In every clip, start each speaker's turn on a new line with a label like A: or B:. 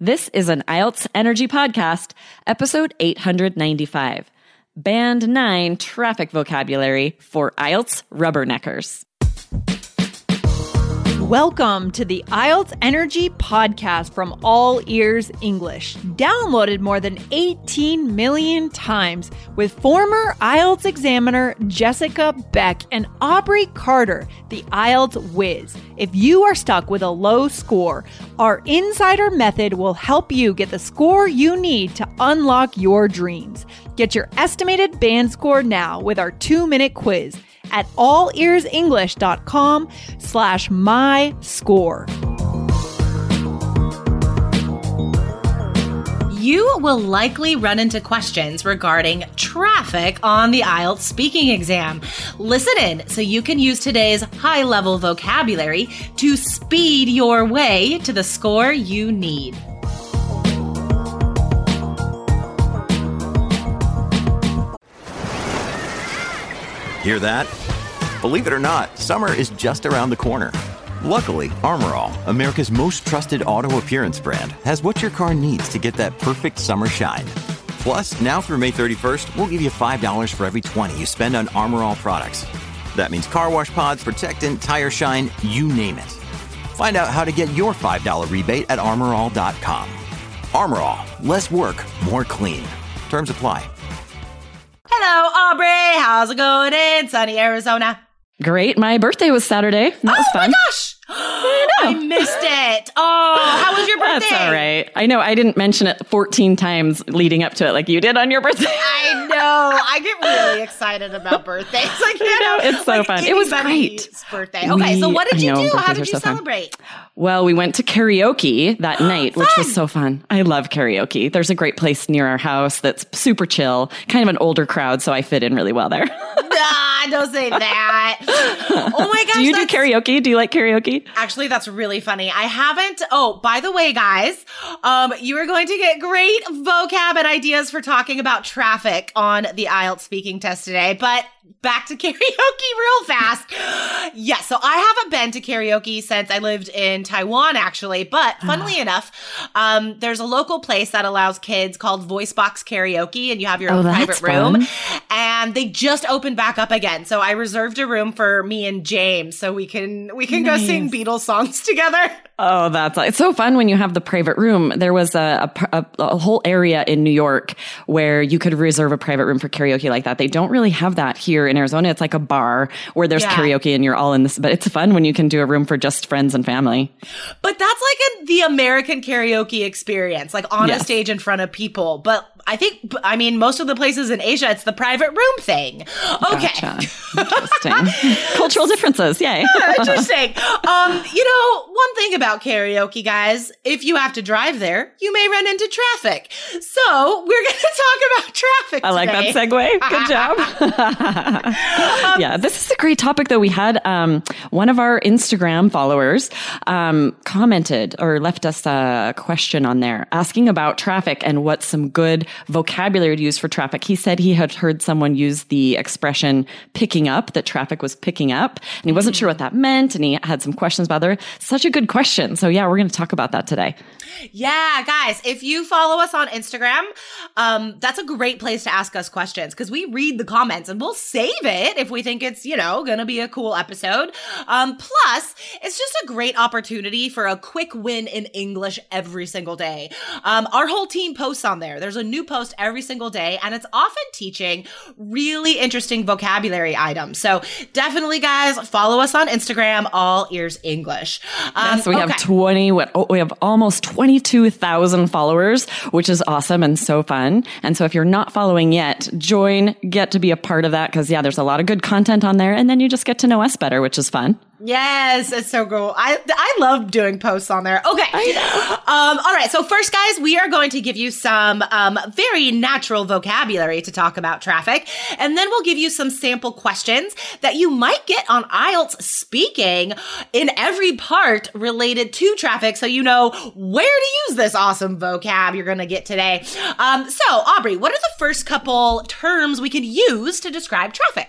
A: This is an IELTS Energy Podcast, episode 895. Band 9 Traffic Vocabulary for IELTS Rubberneckers.
B: Welcome to the IELTS Energy Podcast from All Ears English, downloaded more than 18 million times with former IELTS examiner Jessica Beck and Aubrey Carter, the IELTS whiz. If you are stuck with a low score, our insider method will help you get the score you need to unlock your dreams. Get your estimated band score now with our 2-minute quiz at allearsenglish.com/myscore.
C: You will likely run into questions regarding traffic on the IELTS speaking exam. Listen in so you can use today's high-level vocabulary to speed your way to the score you need.
D: Hear that? Believe it or not, summer is just around the corner. Luckily, Armor All, America's most trusted auto appearance brand, has what your car needs to get that perfect summer shine. Plus, now through May 31st, we'll give you $5 for every $20 you spend on Armor All products. That means car wash pods, protectant, tire shine, you name it. Find out how to get your $5 rebate at armorall.com. Armor All, less work, more clean. Terms apply.
C: Hello, Aubrey. How's it going in sunny Arizona?
A: Great. My birthday was Saturday. That was fun.
C: Oh my gosh. I missed it. Oh, how was your birthday?
A: That's all right. I know I didn't mention it 14 times leading up to it like you did on your birthday.
C: I know. I get really excited about birthdays. Like,
A: it's so fun. It was great.
C: Birthday. Okay, so what did you do? How did you celebrate?
A: Well, we went to karaoke that night, which was so fun. I love karaoke. There's a great place near our house that's super chill, kind of an older crowd, so I fit in really well there.
C: Don't say that. Oh my gosh.
A: Do you do karaoke? Do you like karaoke?
C: Actually, that's really funny. I haven't. Oh, by the way, guys, you are going to get great vocab and ideas for talking about traffic on the IELTS speaking test today. But back to karaoke real fast. Yeah, so I haven't been to karaoke since I lived in Taiwan, actually. But funnily enough, there's a local place that allows kids called Voice Box Karaoke, and you have your own private room. And they just opened back up again. So I reserved a room for me and James so we can go sing Beatles songs together.
A: Oh, it's so fun when you have the private room. There was a whole area in New York where you could reserve a private room for karaoke like that. They don't really have that here in Arizona. It's like a bar where there's karaoke and you're all in this, but it's fun when you can do a room for just friends and family.
C: But that's like the American karaoke experience, like on a stage in front of people. But I mean, most of the places in Asia, it's the private room thing. Okay.
A: Gotcha. Interesting. Cultural differences. Yay.
C: Interesting. One thing about karaoke, guys, if you have to drive there, you may run into traffic. So we're going to talk about traffic today.
A: I like that segue. Good job. Yeah, this is a great topic, though. We had one of our Instagram followers commented or left us a question on there asking about traffic and what some good vocabulary to use for traffic. He said he had heard someone use the expression picking up, that traffic was picking up, and he wasn't sure what that meant, and he had some questions about it. Such a good question. So yeah, we're going to talk about that today.
C: Yeah, guys, if you follow us on Instagram, that's a great place to ask us questions because we read the comments and we'll save it if we think it's, going to be a cool episode. Plus, it's just a great opportunity for a quick win in English every single day. Our whole team posts on there. There's a new post every single day, and it's often teaching really interesting vocabulary items. So definitely, guys, follow us on Instagram, All Ears English.
A: Yes, we have we have almost 22,000 followers, which is awesome and so fun. And so if you're not following yet, get to be a part of that because, there's a lot of good content on there. And then you just get to know us better, which is fun.
C: Yes, it's so cool. I love doing posts on there. Okay. I know. All right. So first, guys, we are going to give you some very natural vocabulary to talk about traffic. And then we'll give you some sample questions that you might get on IELTS speaking in every part related to traffic. So you know where to use this awesome vocab you're going to get today. So Aubrey, what are the first couple terms we could use to describe traffic?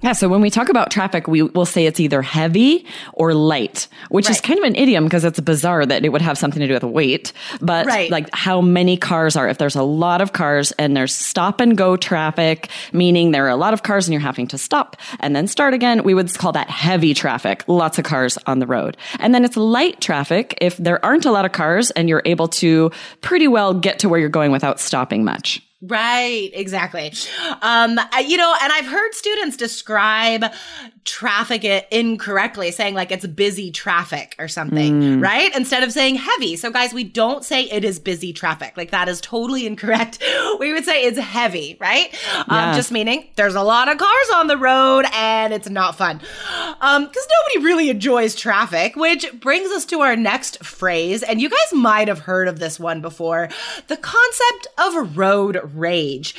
A: Yeah, so when we talk about traffic, we will say it's either heavy or light, which is kind of an idiom because it's bizarre that it would have something to do with weight. But like how many cars are, if there's a lot of cars and there's stop and go traffic, meaning there are a lot of cars and you're having to stop and then start again, we would call that heavy traffic, lots of cars on the road. And then it's light traffic if there aren't a lot of cars and you're able to pretty well get to where you're going without stopping much.
C: Right, exactly. And I've heard students describe traffic incorrectly, saying like it's busy traffic or something, right? Instead of saying heavy. So guys, we don't say it is busy traffic. Like that is totally incorrect. We would say it's heavy, right? Just meaning there's a lot of cars on the road and it's not fun. Because nobody really enjoys traffic, which brings us to our next phrase. And you guys might have heard of this one before. The concept of road rage.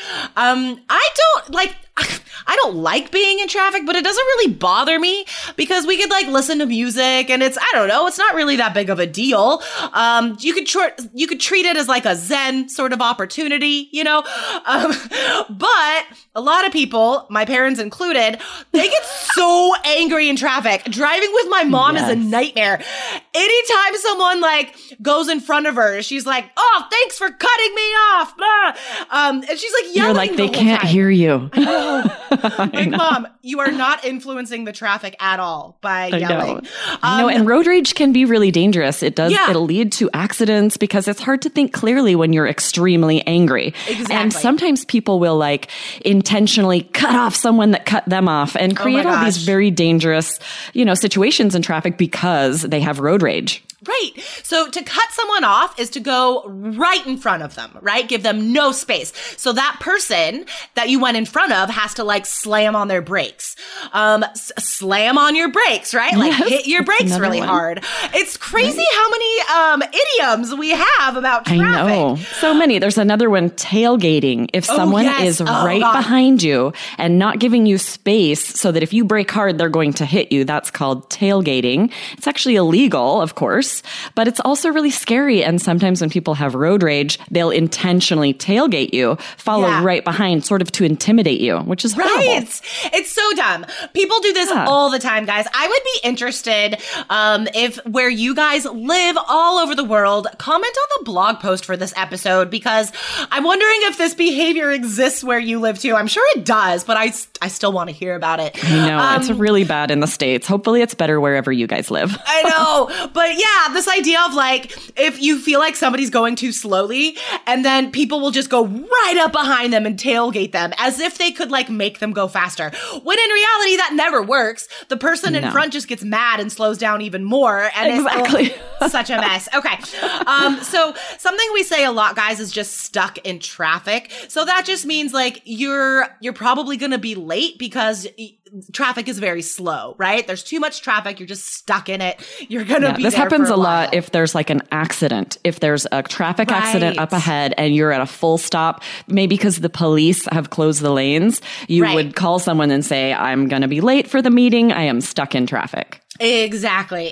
C: I don't like being in traffic, but it doesn't really bother me because we could like listen to music and it's not really that big of a deal. You could treat it as like a Zen sort of opportunity, but a lot of people, my parents included, they get so angry in traffic. Driving with my mom is a nightmare. Anytime someone like goes in front of her, she's like, "Oh, thanks for cutting me off." Blah. And she's like yelling.
A: You're like, they can't hear you.
C: I know. Like, Mom, you are not influencing the traffic at all by yelling.
A: I know, and road rage can be really dangerous. It'll lead to accidents because it's hard to think clearly when you're extremely angry.
C: Exactly.
A: And sometimes people will like intentionally cut off someone that cut them off and create all these very dangerous, situations in traffic because they have road rage.
C: Right. So to cut someone off is to go right in front of them, right? Give them no space. So that person that you went in front of has to like slam on their brakes. Slam on your brakes, right? Like hit your brakes really hard. It's crazy how many idioms we have about traffic.
A: I know. So many. There's another one, tailgating. If someone is behind you and not giving you space so that if you brake hard, they're going to hit you, that's called tailgating. It's actually illegal, of course. But it's also really scary. And sometimes when people have road rage, they'll intentionally tailgate you, follow right behind, sort of to intimidate you, which is horrible.
C: Right. It's so dumb. People do this all the time, guys. I would be interested if where you guys live all over the world, comment on the blog post for this episode, because I'm wondering if this behavior exists where you live too. I'm sure it does, but I still want to hear about it.
A: I know. It's really bad in the States. Hopefully it's better wherever you guys live.
C: I know. But yeah, this idea of like, if you feel like somebody's going too slowly and then people will just go right up behind them and tailgate them as if they could like make them go faster. When in reality, that never works. The person in front just gets mad and slows down even more. And it's such a mess. Okay. So something we say a lot, guys, is just stuck in traffic. So that just means like you're probably going to be late because traffic is very slow, right? There's too much traffic. You're just stuck in it. You're going to be
A: This
C: there
A: happens
C: for
A: a
C: while.
A: lot if there's like an accident. If there's a traffic accident up ahead and you're at a full stop, maybe because the police have closed the lanes, you would call someone and say, "I'm going to be late for the meeting. I am stuck in traffic."
C: Exactly.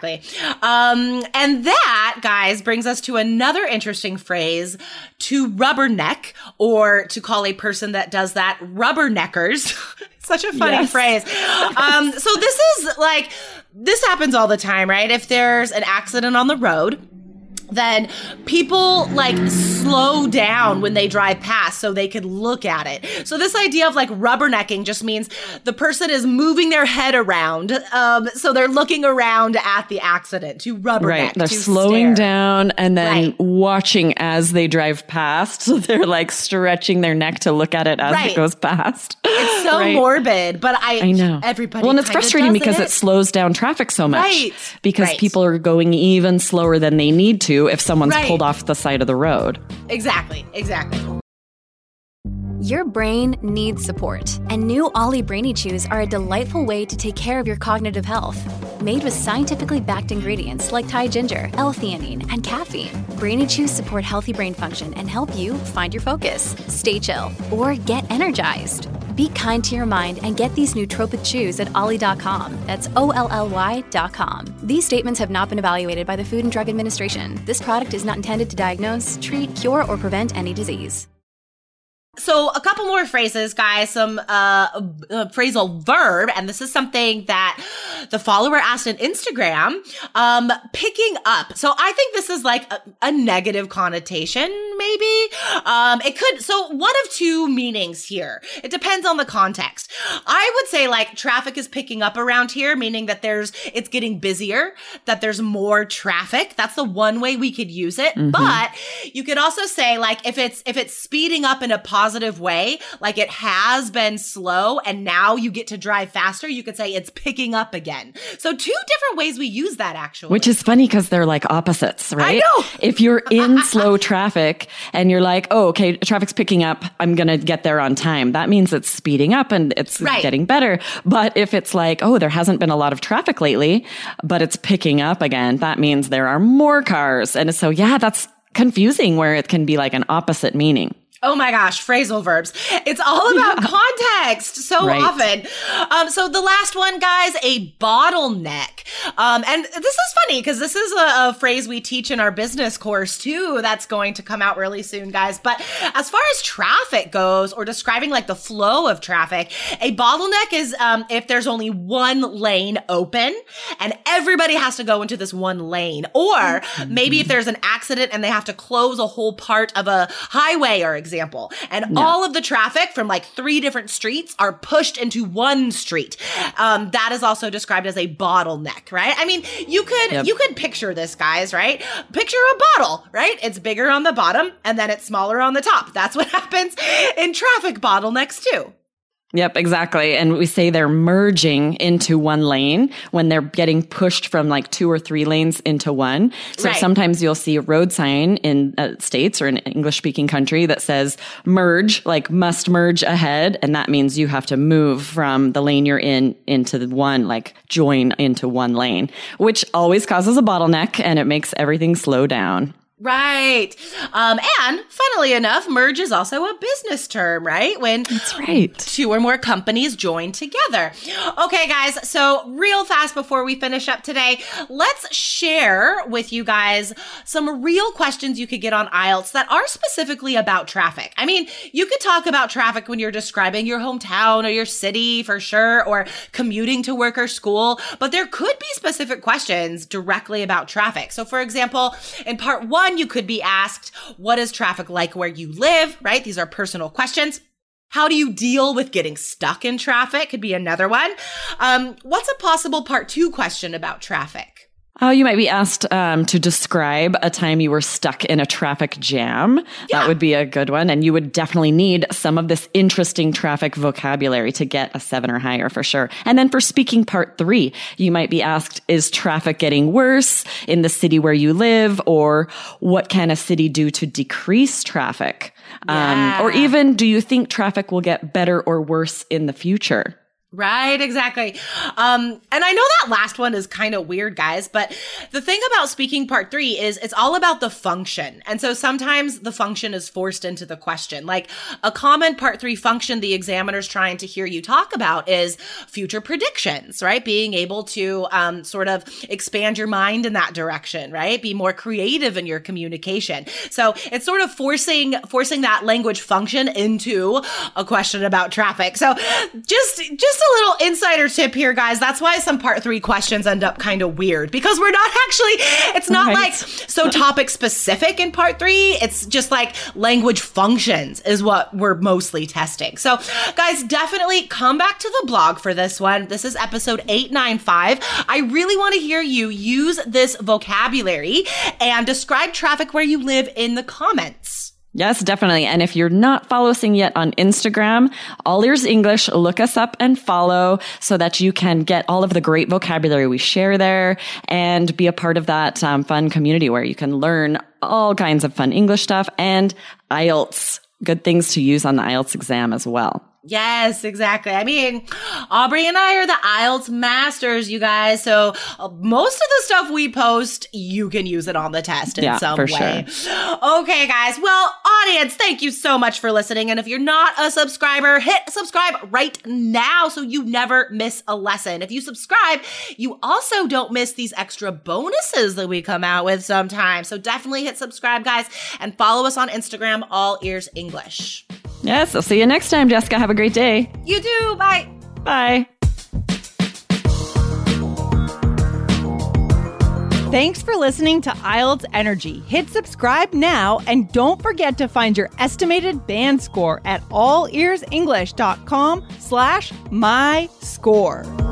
C: And that, guys, brings us to another interesting phrase, to rubberneck, or to call a person that does that rubberneckers. Such a funny phrase. So this happens all the time, right? If there's an accident on the road, then people like slow down when they drive past so they could look at it. So this idea of like rubbernecking just means the person is moving their head around. So they're looking around at the accident to rubberneck.
A: Right. They're slowing down and then watching as they drive past. So they're like stretching their neck to look at it as it goes past.
C: It's so morbid, but I know everybody.
A: Well, and it's frustrating because it slows down traffic so much because people are going even slower than they need to if someone's pulled off the side of the road.
C: Exactly.
E: Your brain needs support, and new Ollie Brainy Chews are a delightful way to take care of your cognitive health. Made with scientifically backed ingredients like Thai ginger, L-theanine, and caffeine, Brainy Chews support healthy brain function and help you find your focus, stay chill, or get energized. Be kind to your mind and get these nootropic chews at ollie.com. That's OLLY.com. These statements have not been evaluated by the Food and Drug Administration. This product is not intended to diagnose, treat, cure, or prevent any disease.
C: So a couple more phrases, guys, some phrasal verb, and this is something that the follower asked on Instagram, picking up. So I think this is like a negative connotation, maybe. It could, so one of two meanings here. It depends on the context. I would say like traffic is picking up around here, meaning that it's getting busier, that there's more traffic. That's the one way we could use it. Mm-hmm. But you could also say like if it's speeding up in a positive way, like it has been slow and now you get to drive faster, you could say it's picking up again. So two different ways we use that actually.
A: Which is funny because they're like opposites, right?
C: I know.
A: If you're in slow traffic and you're like, oh, okay, traffic's picking up, I'm going to get there on time. That means it's speeding up and it's getting better. But if it's like, oh, there hasn't been a lot of traffic lately, but it's picking up again, that means there are more cars. And so, yeah, that's confusing where it can be like an opposite meaning.
C: Oh my gosh, phrasal verbs. It's all about context so often. So the last one, guys, a bottleneck. And this is funny because this is a phrase we teach in our business course too. That's going to come out really soon, guys. But as far as traffic goes, or describing like the flow of traffic, a bottleneck is if there's only one lane open and everybody has to go into this one lane. Or maybe if there's an accident and they have to close a whole part of a highway or example. And all of the traffic from like 3 different streets are pushed into one street. That is also described as a bottleneck, right? I mean, you could picture this, guys, right? Picture a bottle, right? It's bigger on the bottom and then it's smaller on the top. That's what happens in traffic bottlenecks too.
A: Yep, exactly. And we say they're merging into one lane when they're getting pushed from like 2 or 3 lanes into one. So sometimes you'll see a road sign in States or an English speaking country that says merge, like must merge ahead. And that means you have to move from the lane you're in into the one, like join into one lane, which always causes a bottleneck and it makes everything slow down.
C: Right. And funnily enough, merge is also a business term, right? When
A: That's right.
C: 2 or more companies join together. Okay, guys. So real fast before we finish up today, let's share with you guys some real questions you could get on IELTS that are specifically about traffic. I mean, you could talk about traffic when you're describing your hometown or your city for sure, or commuting to work or school, but there could be specific questions directly about traffic. So for example, in part 1, you could be asked, what is traffic like where you live, right? These are personal questions. How do you deal with getting stuck in traffic? Could be another one. What's a possible part 2 question about traffic?
A: You might be asked to describe a time you were stuck in a traffic jam. Yeah. That would be a good one. And you would definitely need some of this interesting traffic vocabulary to get a 7 or higher for sure. And then for speaking part 3, you might be asked, is traffic getting worse in the city where you live? Or what can a city do to decrease traffic? Yeah. Or even, do you think traffic will get better or worse in the future?
C: Right, exactly. And I know that last one is kind of weird, guys, but the thing about speaking part 3 is it's all about the function. And so sometimes the function is forced into the question. Like a common part 3 function the examiner's trying to hear you talk about is future predictions, right? Being able to sort of expand your mind in that direction, right? Be more creative in your communication. So it's sort of forcing that language function into a question about traffic. So just a little insider tip here, guys. That's why some part 3 questions end up kind of weird, because we're not actually, it's not like so topic specific in part 3. It's just like language functions is what we're mostly testing. So guys, definitely come back to the blog for this one. This is episode 895. I really want to hear you use this vocabulary and describe traffic where you live in the comments.
A: Yes, definitely. And if you're not following yet on Instagram, All Ears English, look us up and follow so that you can get all of the great vocabulary we share there and be a part of that fun community where you can learn all kinds of fun English stuff and IELTS, good things to use on the IELTS exam as well.
C: Yes, exactly. I mean, Aubrey and I are the IELTS masters, you guys. So most of the stuff we post, you can use it on the test in some way. Sure. Okay, guys. Well, audience, thank you so much for listening. And if you're not a subscriber, hit subscribe right now so you never miss a lesson. If you subscribe, you also don't miss these extra bonuses that we come out with sometimes. So definitely hit subscribe, guys, and follow us on Instagram, All Ears English.
A: Yes, I'll see you next time, Jessica. Have a great day.
C: You too. Bye.
A: Bye.
B: Thanks for listening to IELTS Energy. Hit subscribe now and don't forget to find your estimated band score at allearsenglish.com/myscore.